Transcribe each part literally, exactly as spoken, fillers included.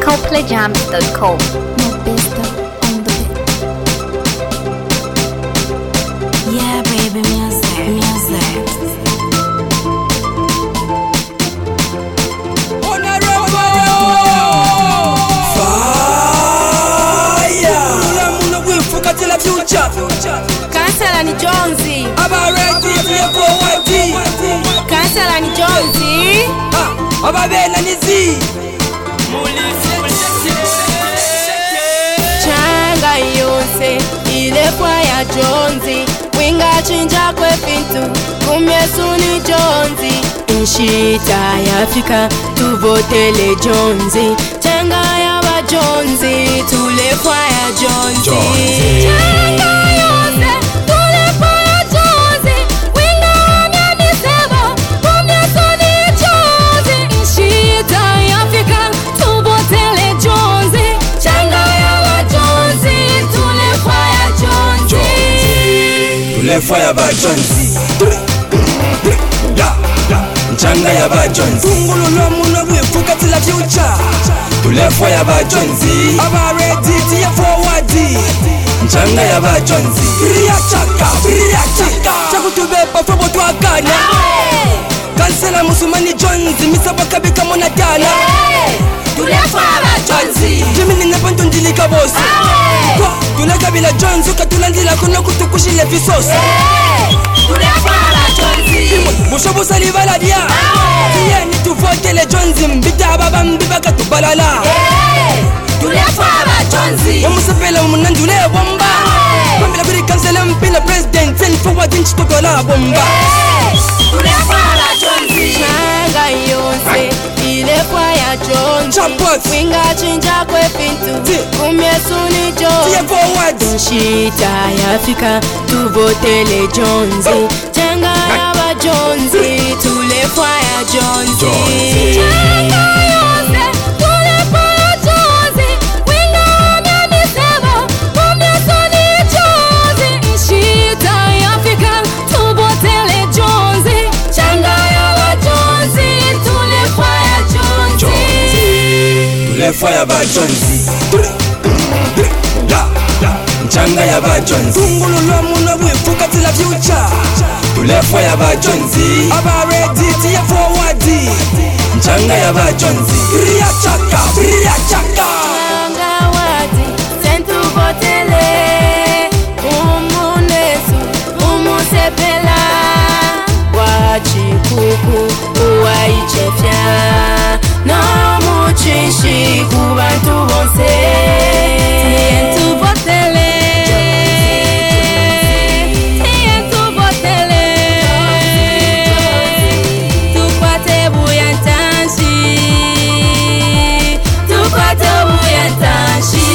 coplay jams dot com. Mobista on the beat. Yeah, baby, music, music. Kansala ni Jonesy. Aba ready to forward. Kansala ni Jonesy. Ah, aba bela ni Z. Changa yose ile kwa ya Jonesy. Winga chinja kwe pintu kumyesu ni Jonesy. Inshita ya Afrika tuvotele Jonesy. Changa ya ba Jonesy tule kwa ya Jonesy. Changa yose tule kwa ya Jonesy. Winga mya misebo kumyesu ni Jonesy. Inshita ya Afrika tuvotele Jonesy. Changa ya ba Jonesy tule kwa ya Jonesy. Tule fire ba Jonesy. Ya, ya. Changa ya ba Jonesy. Tungulu lo muna wifuka till the future. Tule fire ba Jonesy. Aba ready to forward. Changa ya ba Jonesy. Ria chaka, ria chaka. Chaku tubeba fobo twakana. Kansela musumani Jonesy. Misaba kabika mona dana. Tule fire ba Jonesy. Jimini nepanto ndilika bosi. Tule kabila Jonesy. Ukatulandila kono kutukushile visosi. Tule fire ba Jonesy. Mushobo salivala dia. Tiye ni tuvote le Jonesy. Mbita baba mbibaka tubalala. Tule fire ba Jonesy. Wamusapela umunandule bomba. Wambila kuri kansela mpila president. Send forward inch totola bomba. Tule fire ba Jonesy. Changa yose ile kwa ya Jonesy. Chapot. Winga chinja kwe pintu kumyesu ni Jonesy. Tiye forward. Inshita ya Afrika tuvotele Jonesy. Changa ya ba Jonesy tule kwa ya Jonesy. Changa yose tule kwa ya Jonesy. Winga mya misebo kumyesu ni Jonesy. Inshita ya Afrika tuvotele Jonesy. Changa ya ba Jonesy tule kwa ya Jonesy. Tule fire ba Jonesy. Ya, ya. Changa ya ba Jonesy. Tungulu lo muna wifuka till the future. Tule fire ba Jonesy. Aba ready to forward. Changa ya ba Jonesy. Ria chaka, ria chaka. Changa wati sentu botele umunesu umusepela wachikuku uwaichefya no muchishi kubantu bonse sentu botele sentu botele tukwate buyantanshi tukwate buyantanshi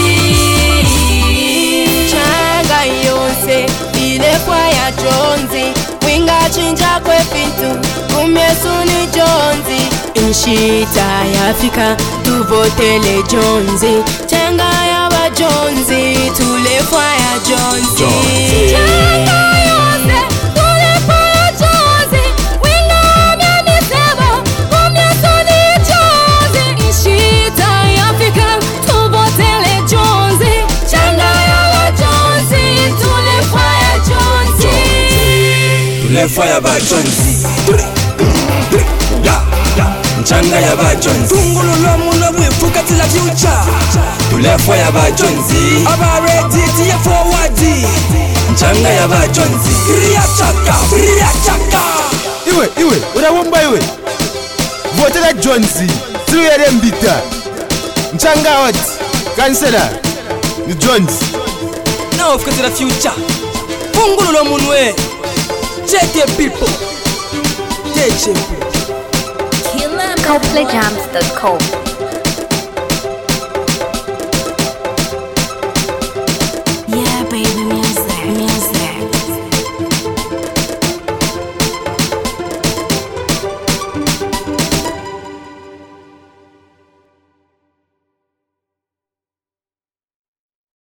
changa yose ile kwa ya Jonesy winga chinja kwe pintu kumyesu ni Jonesy inshita ya Afrika tuvotele Jonesy changa ya ba Jonesy tule kwa ya Jonesy changa yose tule kwa ya Jonesy winga mya misebo kumyesu ni Jonesy inshita ya Afrika tuvotele Jonesy changa ya ba Jonesy tule kwa ya Jonesy. Tule fire ba Jonesy. Ya, ya. Changa ya ba Jonesy. Tungulu lo muna wifuka till the future. Tule fire ba Jonesy. Aba ready to forward. Changa ya ba Jonesy. Ria chaka, ria chaka. Iwe, iwe, unawomba iwe. Votela Jonesy. Three ya mbita. Changa what? Kansela. Ni Jonesy. Now of course the future. Tungulu lo munwe. Check your people. Check your people. coplay jams dot com.